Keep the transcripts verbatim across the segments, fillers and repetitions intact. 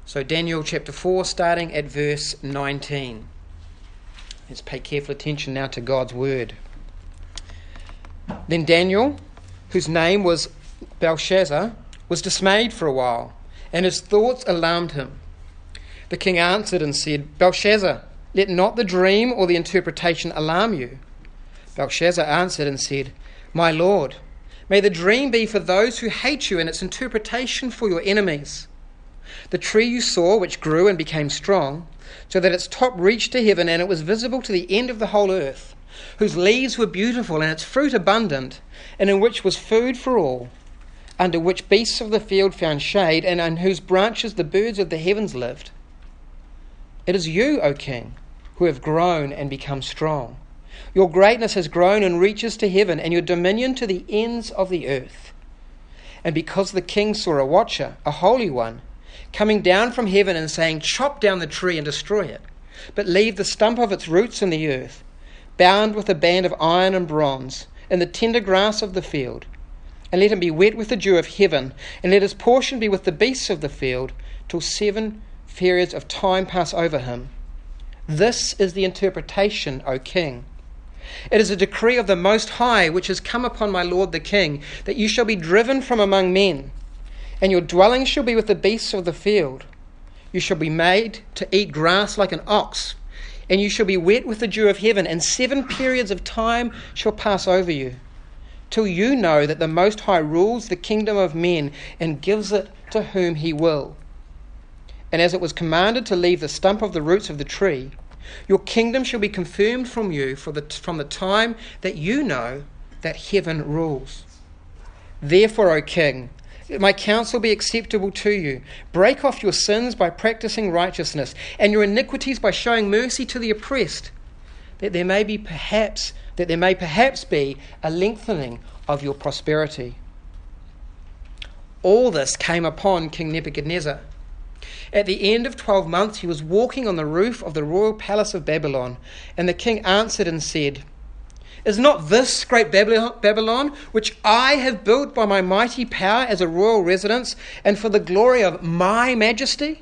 So Daniel chapter four, starting at verse nineteen. Let's pay careful attention now to God's word. Then Daniel, whose name was Belshazzar, was dismayed for a while, and his thoughts alarmed him. The king answered and said, Belshazzar, let not the dream or the interpretation alarm you. Belshazzar answered and said, My lord, may the dream be for those who hate you and its interpretation for your enemies. The tree you saw, which grew and became strong, so that its top reached to heaven and it was visible to the end of the whole earth, whose leaves were beautiful and its fruit abundant, and in which was food for all, under which beasts of the field found shade, and on whose branches the birds of the heavens lived. It is you, O king, who have grown and become strong. Your greatness has grown and reaches to heaven, and your dominion to the ends of the earth. And because the king saw a watcher, a holy one, coming down from heaven and saying, Chop down the tree and destroy it, but leave the stump of its roots in the earth, bound with a band of iron and bronze, in the tender grass of the field, and let him be wet with the dew of heaven, and let his portion be with the beasts of the field, till seven periods of time pass over him. This is the interpretation, O king. It is a decree of the Most High, which has come upon my lord the king, that you shall be driven from among men, and your dwelling shall be with the beasts of the field. You shall be made to eat grass like an ox, and you shall be wet with the dew of heaven, and seven periods of time shall pass over you, till you know that the Most High rules the kingdom of men and gives it to whom he will. And as it was commanded to leave the stump of the roots of the tree, your kingdom shall be confirmed from you for the, from the time that you know that heaven rules. Therefore, O king, let my counsel be acceptable to you. Break off your sins by practicing righteousness, and your iniquities by showing mercy to the oppressed, that there may be perhaps that there may perhaps be a lengthening of your prosperity. All this came upon King Nebuchadnezzar. At the end of twelve months he was walking on the roof of the royal palace of Babylon, and the king answered and said, Is not this great Babylon, which I have built by my mighty power as a royal residence, and for the glory of my majesty?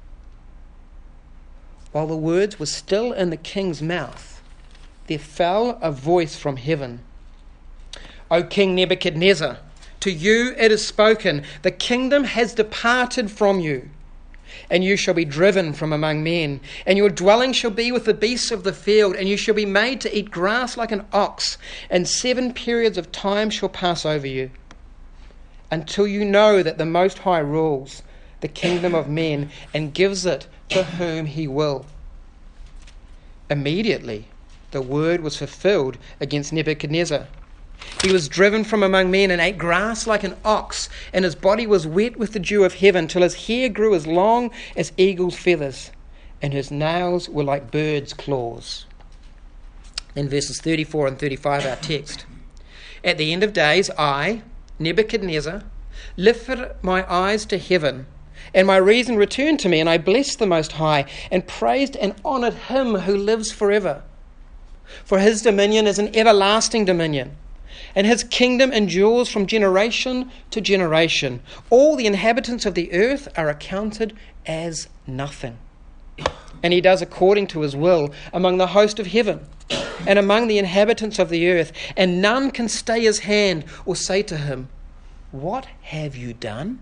While the words were still in the king's mouth, there fell a voice from heaven. O King Nebuchadnezzar, to you it is spoken, the kingdom has departed from you, and you shall be driven from among men, and your dwelling shall be with the beasts of the field, and you shall be made to eat grass like an ox, and seven periods of time shall pass over you, until you know that the Most High rules the kingdom of men and gives it to whom he will. Immediately the word was fulfilled against Nebuchadnezzar. He was driven from among men and ate grass like an ox, and his body was wet with the dew of heaven, till his hair grew as long as eagle's feathers, and his nails were like birds' claws. In verses thirty-four and thirty-five, our text. At the end of days, I, Nebuchadnezzar, lifted my eyes to heaven, and my reason returned to me, and I blessed the Most High, and praised and honoured him who lives forever. For his dominion is an everlasting dominion, and his kingdom endures from generation to generation. All the inhabitants of the earth are accounted as nothing. And he does according to his will among the host of heaven and among the inhabitants of the earth, and none can stay his hand or say to him, What have you done?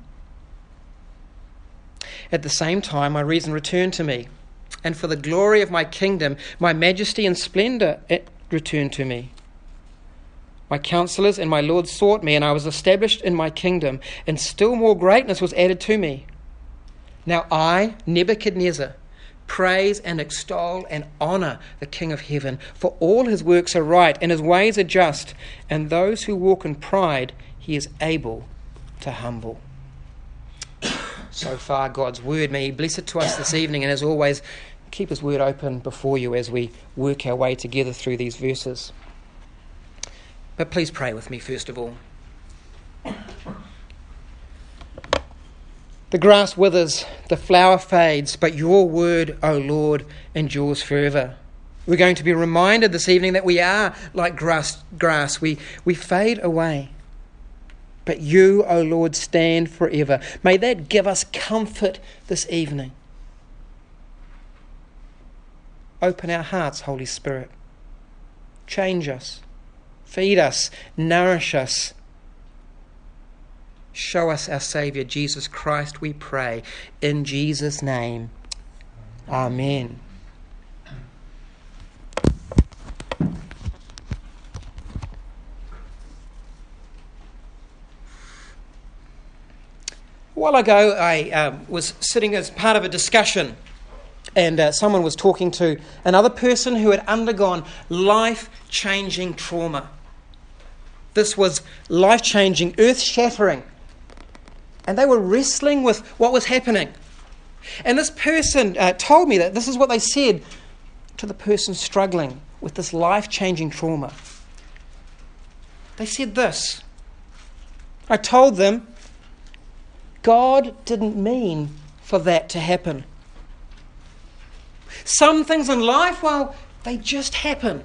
At the same time, my reason returned to me, and for the glory of my kingdom, my majesty and splendour returned to me. My counselors and my lords sought me, and I was established in my kingdom, and still more greatness was added to me. Now I, Nebuchadnezzar, praise and extol and honour the King of heaven, for all his works are right, and his ways are just, and those who walk in pride he is able to humble. So far, God's word. May he bless it to us this evening, and as always, keep his word open before you as we work our way together through these verses. But please pray with me first of all. The grass withers, the flower fades, but your word, O Lord, endures forever. We're going to be reminded this evening that we are like grass. grass. We, we fade away. but you, O Lord, stand forever. May that give us comfort this evening. Open our hearts, Holy Spirit. Change us, feed us, nourish us. Show us our Saviour, Jesus Christ, we pray. In Jesus' name, Amen. A while ago, I um, was sitting as part of a discussion, and uh, someone was talking to another person who had undergone life-changing trauma. This was life-changing, earth-shattering. And they were wrestling with what was happening. And this person uh, told me that this is what they said to the person struggling with this life-changing trauma. They said this. I told them, God didn't mean for that to happen. Some things in life, well, they just happen.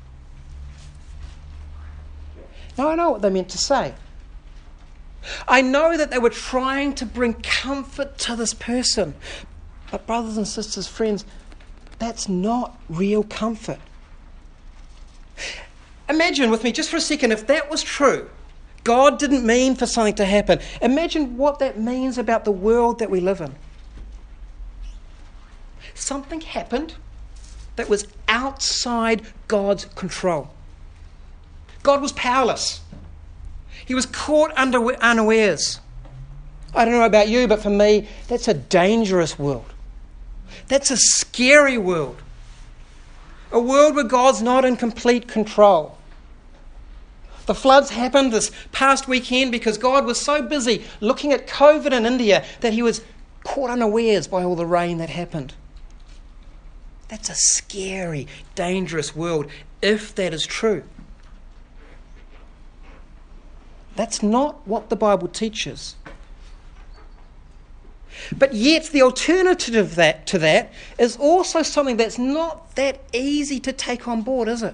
Now I know what they meant to say. I know that they were trying to bring comfort to this person. But brothers and sisters, friends, that's not real comfort. Imagine with me just for a second, if that was true, God didn't mean for something to happen. Imagine what that means about the world that we live in. Something happened that was outside God's control. God was powerless. He was caught unawares. I don't know about you, but for me, that's a dangerous world. That's a scary world. A world where God's not in complete control. The floods happened this past weekend because God was so busy looking at COVID in India that he was caught unawares by all the rain that happened. That's a scary, dangerous world, if that is true. That's not what the Bible teaches. But yet the alternative of that, to that is also something that's not that easy to take on board, is it?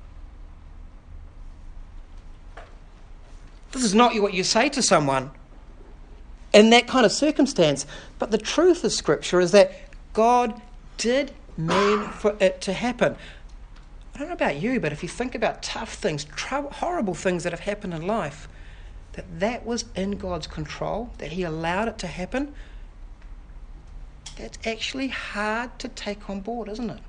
This is not what you say to someone in that kind of circumstance. But the truth of Scripture is that God did mean for it to happen. I don't know about you, but if you think about tough things, tr- horrible things that have happened in life, that that was in God's control, that he allowed it to happen, that's actually hard to take on board, isn't it?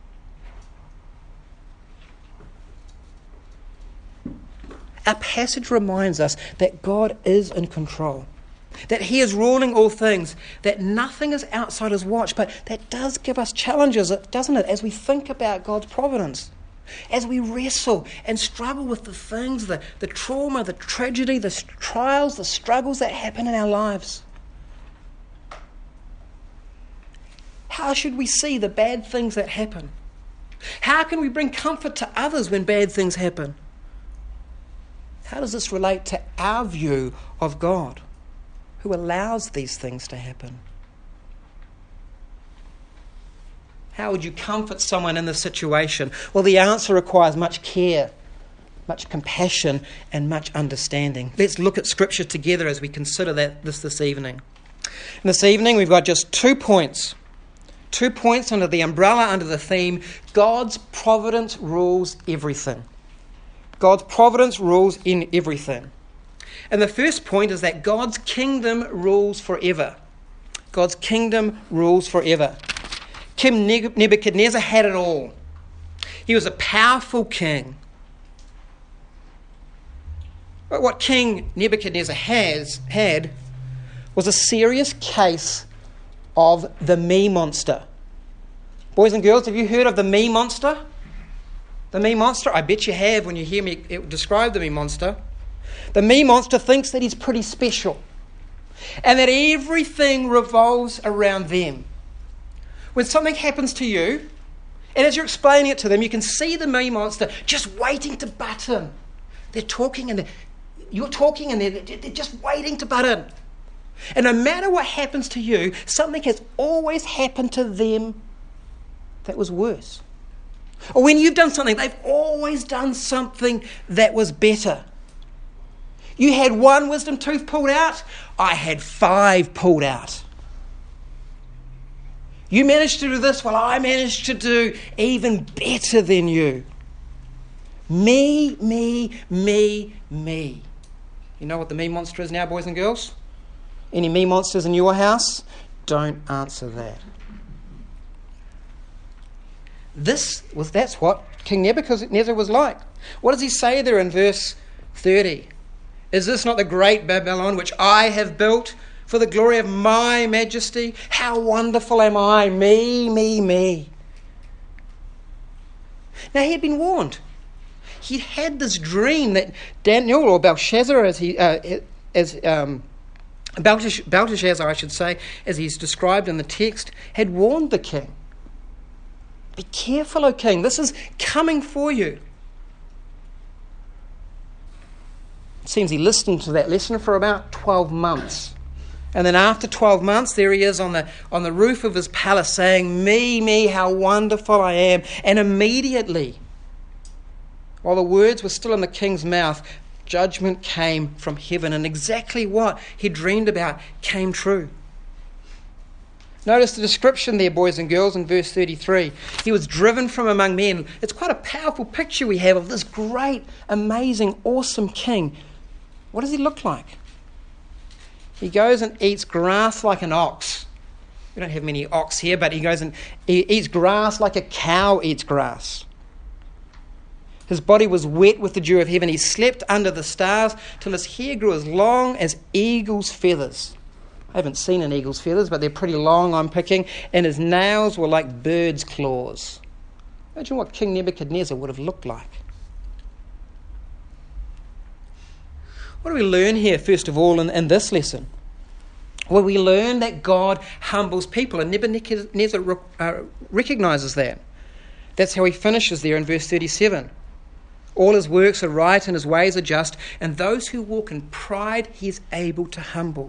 Our passage reminds us that God is in control, that he is ruling all things, that nothing is outside his watch, but that does give us challenges, doesn't it, as we think about God's providence, as we wrestle and struggle with the things, the, the trauma, the tragedy, the trials, the struggles that happen in our lives. How should we see the bad things that happen? How can we bring comfort to others when bad things happen? How does this relate to our view of God, who allows these things to happen? How would you comfort someone in this situation? Well, the answer requires much care, much compassion, and much understanding. Let's look at Scripture together as we consider that this this evening. And this evening we've got just two points. Two points under the umbrella, under the theme, God's providence rules everything. God's providence rules in everything. And the first point is that God's kingdom rules forever. God's kingdom rules forever. King Nebuchadnezzar had it all. He was a powerful king. But what King Nebuchadnezzar has had was a serious case of the me monster. Boys and girls, have you heard of the me monster? The me monster? I bet you have when you hear me describe the me monster. The me monster thinks that he's pretty special and that everything revolves around them. When something happens to you, and as you're explaining it to them, you can see the me monster just waiting to butt in. They're talking and they're, you're talking and they're, they're just waiting to butt in. And no matter what happens to you, something has always happened to them that was worse. Or when you've done something, they've always done something that was better. You had one wisdom tooth pulled out. I had five pulled out. You managed to do this. Well, I managed to do even better than you. Me, me, me, me. You know what the me monster is now, boys and girls? Any me monsters in your house? Don't answer that. This was that's what King Nebuchadnezzar was like. What does he say there in verse thirty? Is this not the great Babylon which I have built for the glory of my majesty? How wonderful am I? Me, me, me. Now he had been warned. He'd had this dream that Daniel, or Belshazzar, as he uh, as um, Belteshazzar, I should say, as he's described in the text, had warned the king. Be careful, O king. This is coming for you. It seems he listened to that lesson for about twelve months. And then after twelve months, there he is on the on the roof of his palace saying, me, me, how wonderful I am. And immediately, while the words were still in the king's mouth, judgment came from heaven. And exactly what he dreamed about came true. Notice the description there, boys and girls, in verse thirty-three. He was driven from among men. It's quite a powerful picture we have of this great, amazing, awesome king. What does he look like? He goes and eats grass like an ox. We don't have many ox here, but he goes and he eats grass like a cow eats grass. His body was wet with the dew of heaven. He slept under the stars till his hair grew as long as eagle's feathers. I haven't seen an eagle's feathers, but they're pretty long, I'm picking. And his nails were like bird's claws. Imagine what King Nebuchadnezzar would have looked like. What do we learn here, first of all, in, in this lesson? Well, we learn that God humbles people, and Nebuchadnezzar uh, recognises that. That's how he finishes there in verse thirty-seven. All his works are right and his ways are just, and those who walk in pride he is able to humble.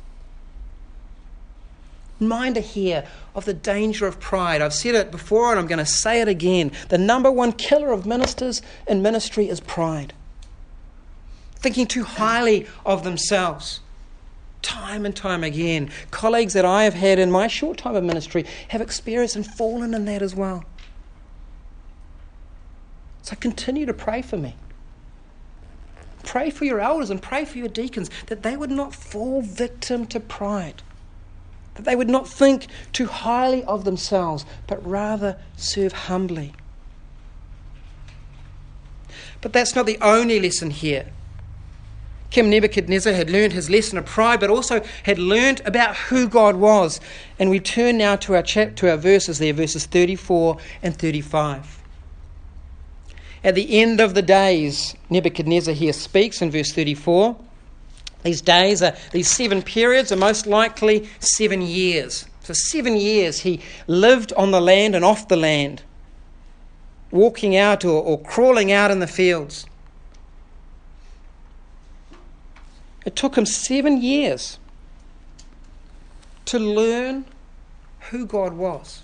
Reminder here of the danger of pride. I've said it before and I'm going to say it again. The number one killer of ministers in ministry is pride. Thinking too highly of themselves. Time and time again, colleagues that I have had in my short time of ministry have experienced and fallen in that as well. So continue to pray for me. Pray for your elders and pray for your deacons that they would not fall victim to pride. That they would not think too highly of themselves, but rather serve humbly. But that's not the only lesson here. King Nebuchadnezzar had learned his lesson of pride, but also had learned about who God was. And we turn now to our chap- to our verses there, verses thirty-four and thirty-five. At the end of the days, Nebuchadnezzar here speaks in verse thirty-four. These days, are, these seven periods are most likely seven years. For seven years he lived on the land and off the land, walking out or, or crawling out in the fields. It took him seven years to learn who God was.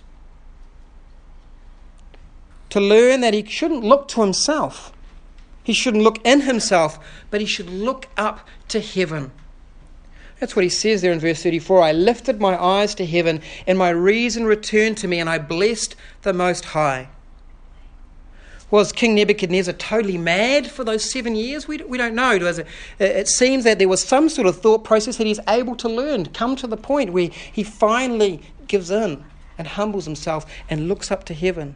To learn that he shouldn't look to himself. He shouldn't look in himself, but he should look up to heaven. That's what he says there in verse thirty-four. I lifted my eyes to heaven, and my reason returned to me, and I blessed the Most High. Was King Nebuchadnezzar totally mad for those seven years? We, we don't know. Does it? It seems that there was some sort of thought process that he's able to learn, to come to the point where he finally gives in and humbles himself and looks up to heaven.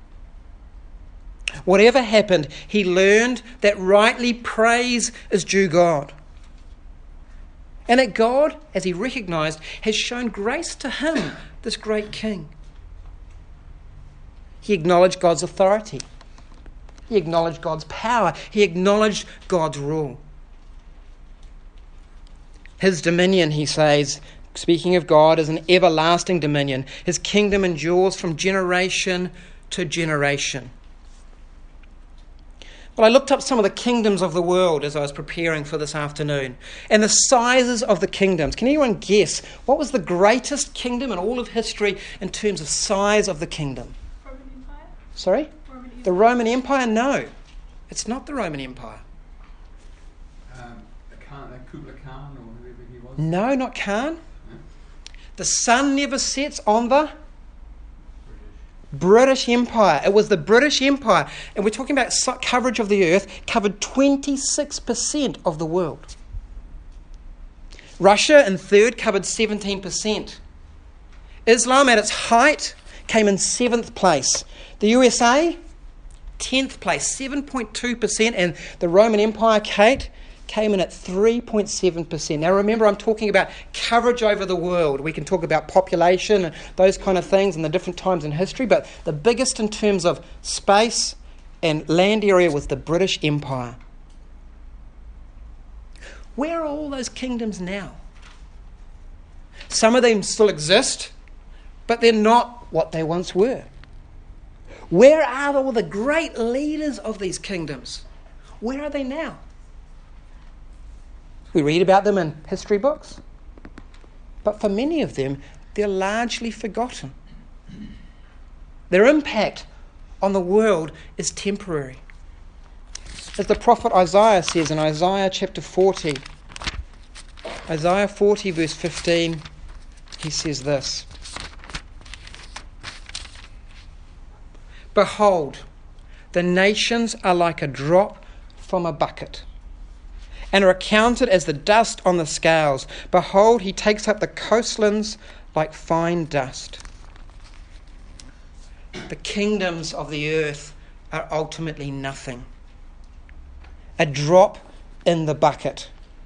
Whatever happened, he learned that rightly praise is due God. And that God, as he recognised, has shown grace to him, this great king. He acknowledged God's authority. He acknowledged God's power. He acknowledged God's rule. His dominion, he says, speaking of God, is an everlasting dominion. His kingdom endures from generation to generation. Well, I looked up some of the kingdoms of the world as I was preparing for this afternoon, and the sizes of the kingdoms. Can anyone guess what was the greatest kingdom in all of history in terms of size of the kingdom? Roman Empire? Sorry? Roman The Roman Empire? No. It's not the Roman Empire. Um, Kublai Khan or whoever he was? No, not Khan. No? The sun never sets on the British Empire. It was the British Empire. And we're talking about coverage of the earth, covered twenty-six percent of the world. Russia in third covered seventeen percent. Islam at its height came in seventh place. The U S A, tenth place, seven point two percent. And the Roman Empire, Kate, came in at three point seven percent. Now remember, I'm talking about coverage over the world. We can talk about population and those kind of things and the different times in history, but the biggest in terms of space and land area was the British Empire. Where are all those kingdoms now? Some of them still exist, but they're not what they once were. Where are all the great leaders of these kingdoms? Where are they now? We read about them in history books, but for many of them, they're largely forgotten. Their impact on the world is temporary. As the prophet Isaiah says in Isaiah chapter forty, Isaiah forty verse fifteen, he says this: "Behold, the nations are like a drop from a bucket, and are accounted as the dust on the scales. Behold, he takes up the coastlands like fine dust." The kingdoms of the earth are ultimately nothing. A drop in the bucket.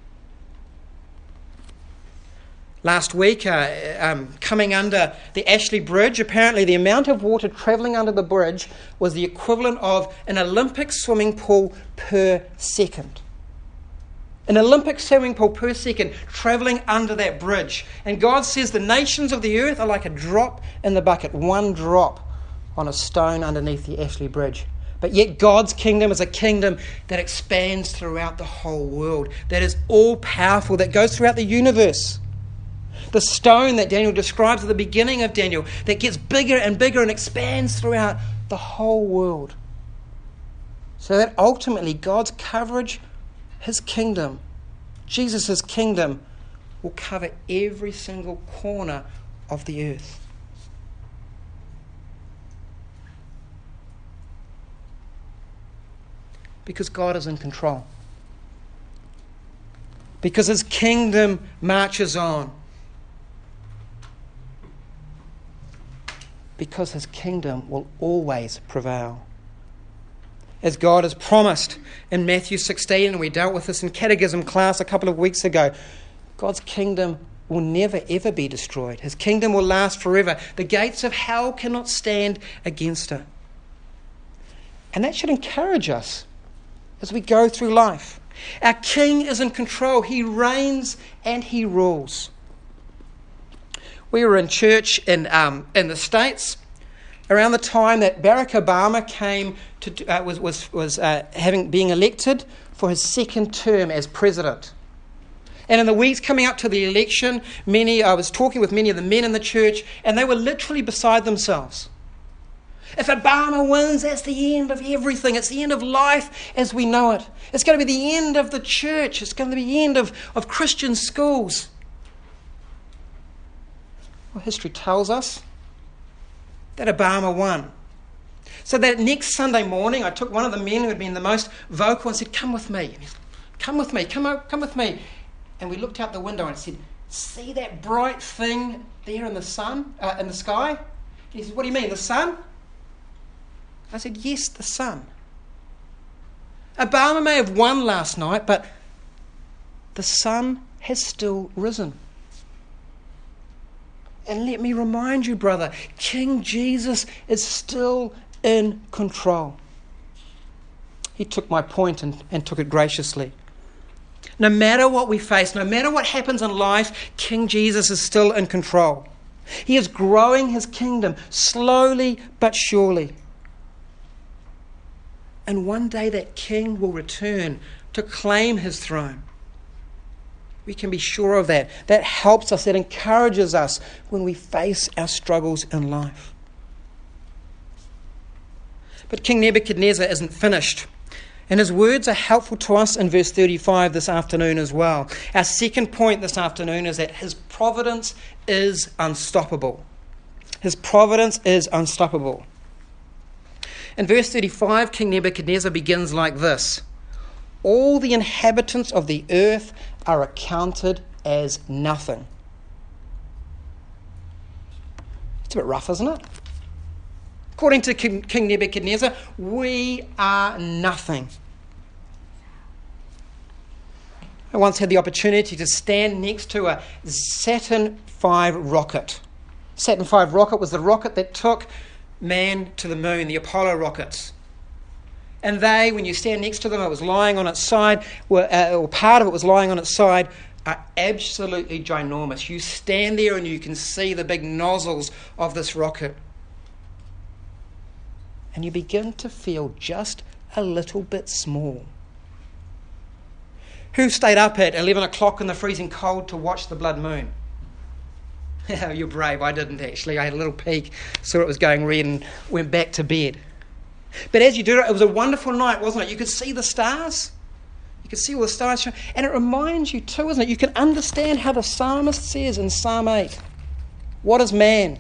Last week, uh, um, coming under the Ashley Bridge, apparently the amount of water travelling under the bridge was the equivalent of an Olympic swimming pool per second. An Olympic swimming pool per second travelling under that bridge. And God says the nations of the earth are like a drop in the bucket, one drop on a stone underneath the Ashley Bridge. But yet God's kingdom is a kingdom that expands throughout the whole world, that is all-powerful, that goes throughout the universe. The stone that Daniel describes at the beginning of Daniel, that gets bigger and bigger and expands throughout the whole world. So that ultimately God's coverage, His kingdom, Jesus' kingdom, will cover every single corner of the earth. Because God is in control. Because His kingdom marches on. Because His kingdom will always prevail. As God has promised in Matthew sixteen, and we dealt with this in catechism class a couple of weeks ago, God's kingdom will never ever be destroyed. His kingdom will last forever. The gates of hell cannot stand against it. And that should encourage us as we go through life. Our King is in control. He reigns and He rules. We were in church in um, in the States around the time that Barack Obama came to uh, was was was uh, having being elected for his second term as president. And in the weeks coming up to the election, many I was talking with many of the men in the church, and they were literally beside themselves. If Obama wins, that's the end of everything. It's the end of life as we know it. It's going to be the end of the church. It's going to be the end of, of Christian schools. Well, history tells us that Obama won. So that next Sunday morning, I took one of the men who had been the most vocal and said, "Come with me. And he said, come with me. Come out, come with me." And we looked out the window and said, "See that bright thing there in the sun, uh, in the sky?" And he said, "What do you mean, the sun?" I said, "Yes, the sun. Obama may have won last night, but the sun has still risen. And let me remind you, brother, King Jesus is still in control." He took my point and, and took it graciously. No matter what we face, no matter what happens in life, King Jesus is still in control. He is growing His kingdom slowly but surely. And one day that King will return to claim His throne. We can be sure of that. That helps us, that encourages us when we face our struggles in life. But King Nebuchadnezzar isn't finished. And his words are helpful to us in verse thirty-five this afternoon as well. Our second point this afternoon is that his providence is unstoppable. His providence is unstoppable. In verse thirty-five, King Nebuchadnezzar begins like this: all the inhabitants of the earth are accounted as nothing. It's a bit rough, isn't it? According to King, King Nebuchadnezzar, we are nothing. I once had the opportunity to stand next to a Saturn five rocket. Saturn five rocket was the rocket that took man to the moon, the Apollo rockets. And they, when you stand next to them, it was lying on its side, were, uh, or part of it was lying on its side, are absolutely ginormous. You stand there and you can see the big nozzles of this rocket. And you begin to feel just a little bit small. Who stayed up at eleven o'clock in the freezing cold to watch the blood moon? You're brave. I didn't actually. I had a little peek, saw it was going red and went back to bed. But as you do it, it was a wonderful night, wasn't it? You could see the stars. You could see all the stars. And it reminds you too, isn't it? You can understand how the psalmist says in Psalm eight, what is man?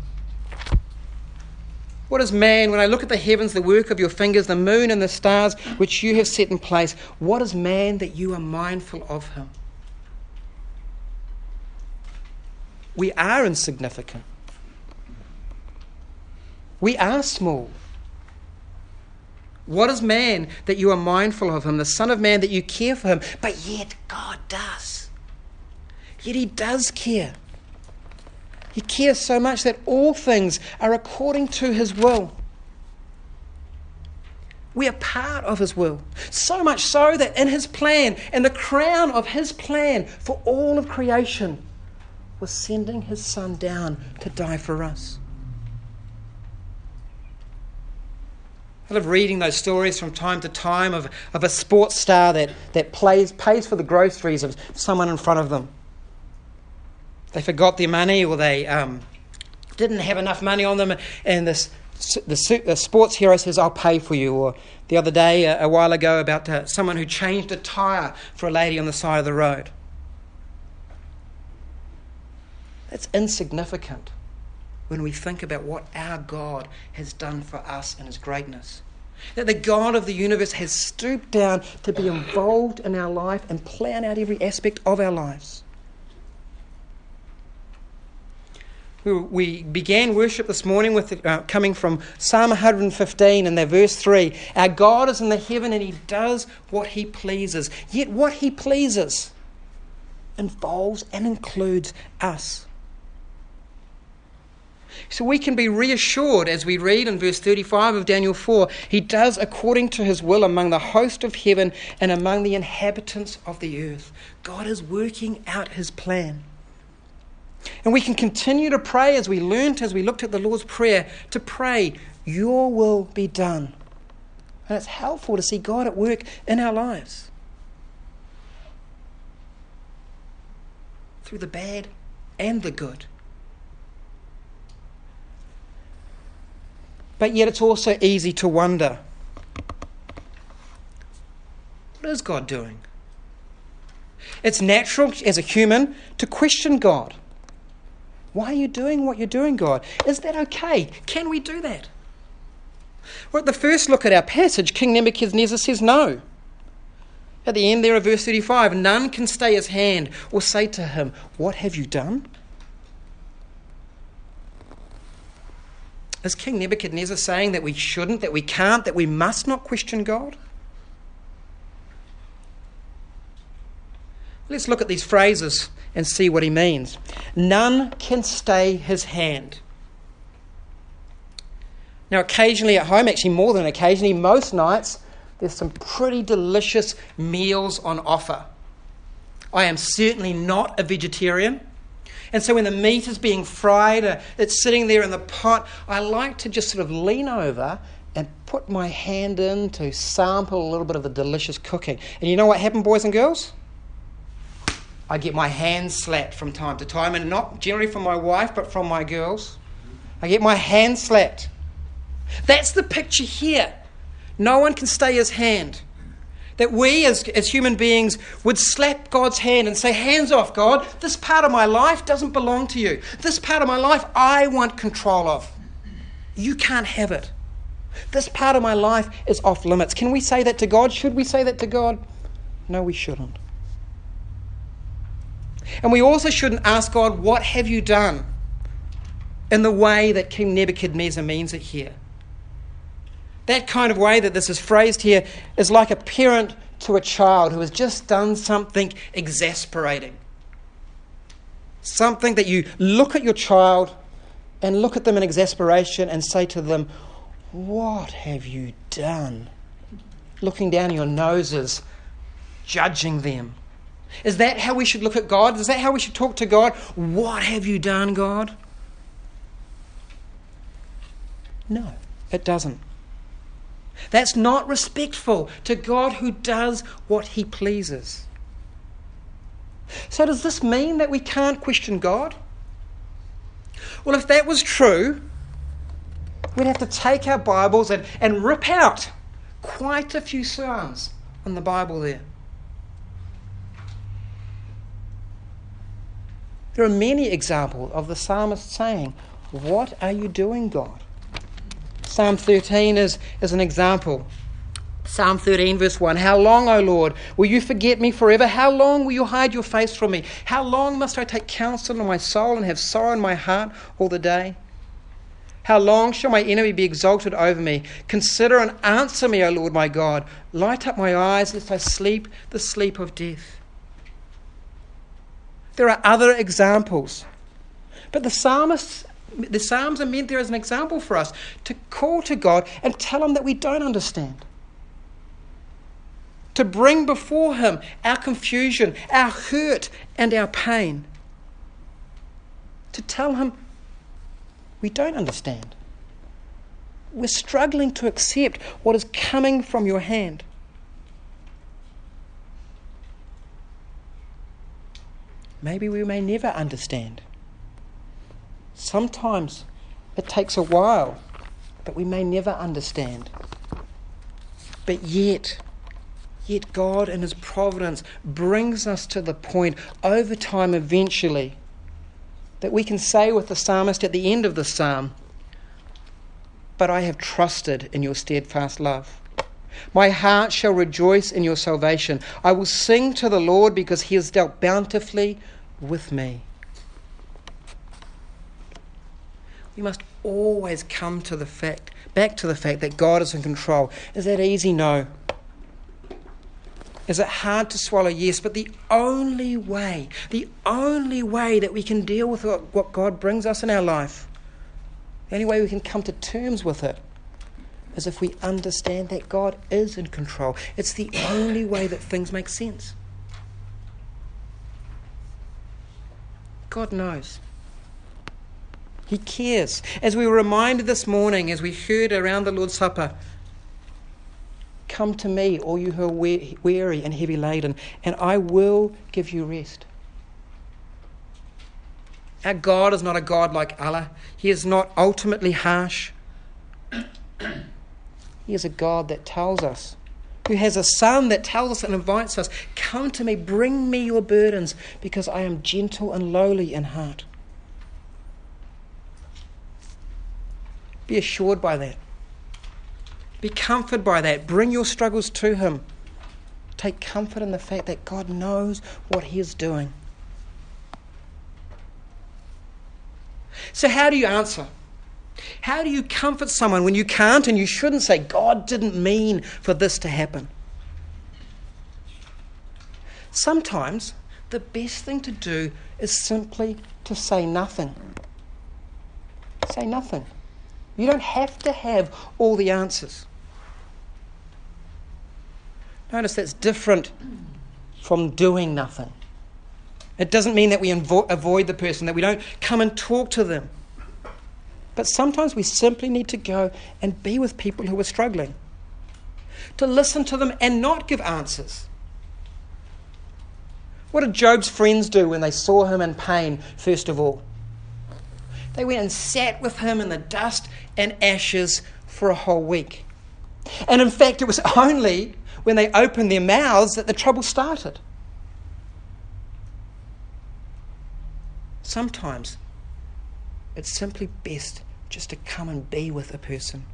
What is man? When I look at the heavens, the work of your fingers, the moon and the stars which you have set in place, what is man that you are mindful of him? We are insignificant. We are small. What is man that you are mindful of him, the Son of Man that you care for him? But yet God does. Yet he does care. He cares so much that all things are according to his will. We are part of his will. So much so that in his plan, and the crown of his plan for all of creation, was sending his Son down to die for us. I love reading those stories from time to time of, of a sports star that, that plays, pays for the groceries of someone in front of them. They forgot their money, or they um, didn't have enough money on them, and this, the, the sports hero says, I'll pay for you. Or the other day, a, a while ago, about uh, someone who changed a tyre for a lady on the side of the road. That's insignificant when we think about what our God has done for us in his greatness. That the God of the universe has stooped down to be involved in our life and plan out every aspect of our lives. We began worship this morning with uh, coming from Psalm one hundred fifteen and their verse three. Our God is in the heaven and he does what he pleases. Yet what he pleases involves and includes us. So we can be reassured as we read in verse thirty-five of Daniel four, he does according to his will among the host of heaven and among the inhabitants of the earth. God is working out his plan. And we can continue to pray as we learnt, as we looked at the Lord's Prayer, to pray, your will be done. And it's helpful to see God at work in our lives. Through the bad and the good. But yet it's also easy to wonder, what is God doing? It's natural as a human to question God. Why are you doing what you're doing, God? Is that okay? Can we do that? Well, at the first look at our passage, King Nebuchadnezzar says no. At the end there of verse thirty-five, none can stay his hand or say to him, what have you done? Is King Nebuchadnezzar saying that we shouldn't, that we can't, that we must not question God? Let's look at these phrases and see what he means. None can stay his hand. Now, occasionally at home, actually more than occasionally, most nights, there's some pretty delicious meals on offer. I am certainly not a vegetarian. And so when the meat is being fried, uh, it's sitting there in the pot, I like to just sort of lean over and put my hand in to sample a little bit of the delicious cooking. And you know what happened, boys and girls? I get my hand slapped from time to time, and not generally from my wife, but from my girls. I get my hand slapped. That's the picture here. No one can stay his hand. That we as, as human beings would slap God's hand and say, hands off, God. This part of my life doesn't belong to you. This part of my life I want control of. You can't have it. This part of my life is off limits. Can we say that to God? Should we say that to God? No, we shouldn't. And we also shouldn't ask God, what have you done? In the way that King Nebuchadnezzar means it here. That kind of way that this is phrased here is like a parent to a child who has just done something exasperating. Something that you look at your child and look at them in exasperation and say to them, what have you done? Looking down your noses, judging them. Is that how we should look at God? Is that how we should talk to God? What have you done, God? No, it doesn't. That's not respectful to God who does what he pleases. So does this mean that we can't question God? Well, if that was true, we'd have to take our Bibles and, and rip out quite a few psalms in the Bible there. There are many examples of the psalmist saying, what are you doing, God? Psalm thirteen is, is an example. Psalm thirteen verse one, how long, O Lord, will you forget me forever? How long will you hide your face from me? How long must I take counsel in my soul and have sorrow in my heart all the day? How long shall my enemy be exalted over me? Consider and answer me, O Lord my God. Light up my eyes lest I sleep the sleep of death. There are other examples. But the psalmists The Psalms are meant there as an example for us to call to God and tell him that we don't understand. To bring before him our confusion, our hurt and our pain. To tell him we don't understand. We're struggling to accept what is coming from your hand. Maybe we may never understand. Sometimes it takes a while, but we may never understand. But yet, yet God in his providence brings us to the point over time eventually that we can say with the psalmist at the end of the psalm, but I have trusted in your steadfast love. My heart shall rejoice in your salvation. I will sing to the Lord because he has dealt bountifully with me. We must always come to the fact, back to the fact that God is in control. Is that easy? No. Is it hard to swallow? Yes. But the only way, the only way that we can deal with what, what God brings us in our life, the only way we can come to terms with it, is if we understand that God is in control. It's the only way that things make sense. God knows. He cares. As we were reminded this morning, as we heard around the Lord's Supper, come to me, all you who are weary and heavy laden, and I will give you rest. Our God is not a God like Allah. He is not ultimately harsh. He is a God that tells us, who has a son that tells us and invites us, come to me, bring me your burdens, because I am gentle and lowly in heart. Be assured by that. Be comforted by that. Bring your struggles to him. Take comfort in the fact that God knows what he is doing. So how do you answer? How do you comfort someone when you can't and you shouldn't say, God didn't mean for this to happen? Sometimes the best thing to do is simply to say nothing. Say nothing. You don't have to have all the answers. Notice that's different from doing nothing. It doesn't mean that we invo- avoid the person, that we don't come and talk to them. But sometimes we simply need to go and be with people who are struggling. To listen to them and not give answers. What did Job's friends do when they saw him in pain, first of all? They went and sat with him in the dust and ashes for a whole week. And in fact, it was only when they opened their mouths that the trouble started. Sometimes it's simply best just to come and be with a person.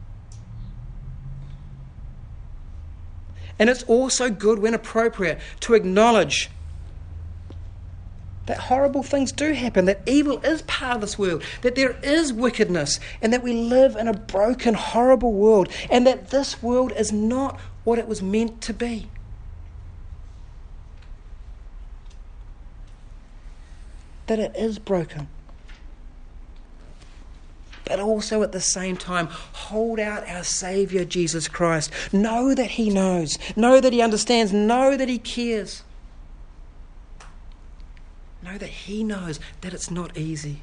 And it's also good, when appropriate, to acknowledge that horrible things do happen, that evil is part of this world, that there is wickedness, and that we live in a broken, horrible world, and that this world is not what it was meant to be. That it is broken. But also at the same time, hold out our Saviour, Jesus Christ. Know that He knows. Know that He understands. Know that He cares. Know that He knows that it's not easy.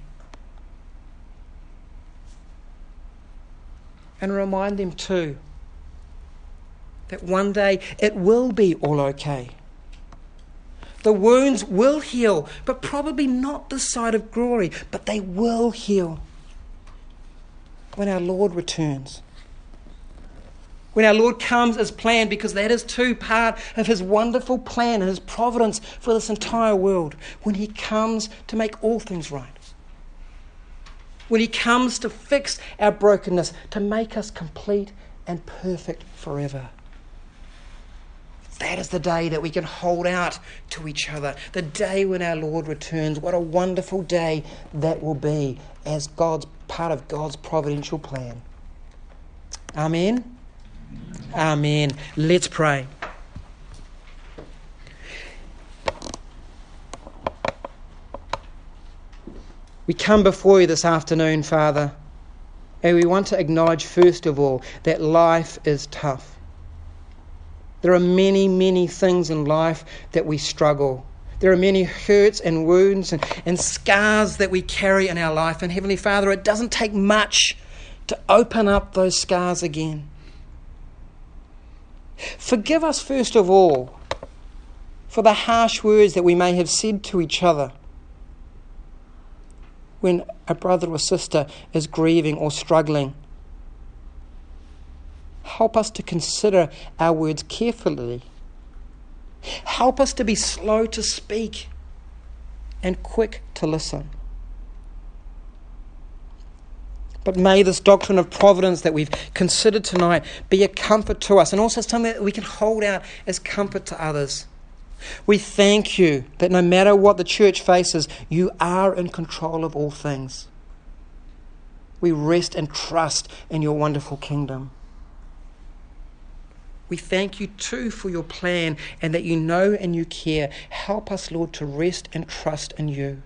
And remind them too that one day it will be all okay. The wounds will heal, but probably not this side of glory, but they will heal when our Lord returns. When our Lord comes as planned, because that is too part of His wonderful plan and His providence for this entire world. When He comes to make all things right. When He comes to fix our brokenness, to make us complete and perfect forever. That is the day that we can hold out to each other. The day when our Lord returns. What a wonderful day that will be as God's part of God's providential plan. Amen. Amen. Let's pray. We come before you this afternoon, Father, and we want to acknowledge first of all that life is tough. There are many, many things in life that we struggle. There are many hurts and wounds and, and scars that we carry in our life. And Heavenly Father, it doesn't take much to open up those scars again. Forgive us first of all for the harsh words that we may have said to each other when a brother or sister is grieving or struggling. Help us to consider our words carefully. Help us to be slow to speak and quick to listen. But may this doctrine of providence that we've considered tonight be a comfort to us, and also something that we can hold out as comfort to others. We thank you that no matter what the church faces, you are in control of all things. We rest and trust in your wonderful kingdom. We thank you too for your plan and that you know and you care. Help us, Lord, to rest and trust in you.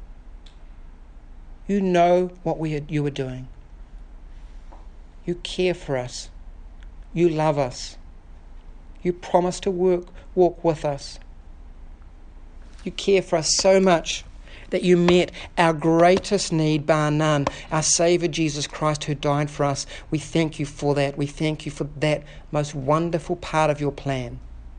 You know what we are, you are doing. You care for us. You love us. You promise to work, walk with us. You care for us so much that you met our greatest need, bar none, our Saviour Jesus Christ who died for us. We thank you for that. We thank you for that most wonderful part of your plan.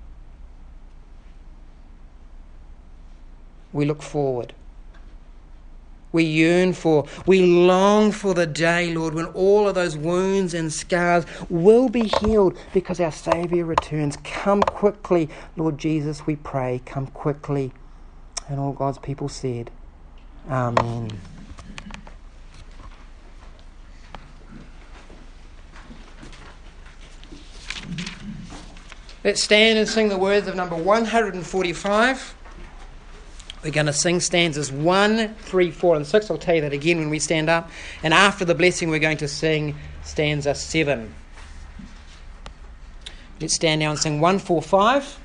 We look forward. We yearn for, we long for the day, Lord, when all of those wounds and scars will be healed because our Saviour returns. Come quickly, Lord Jesus, we pray. Come quickly. And all God's people said, Amen. Let's stand and sing the words of number one forty-five. We're going to sing stanzas one, three, four, and six. I'll tell you that again when we stand up. And after the blessing, we're going to sing stanza seven. Let's stand now and sing one, four, five.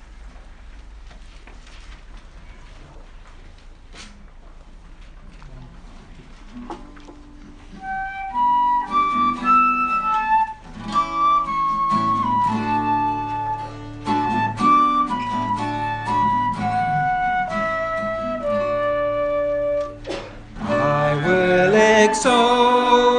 Exalt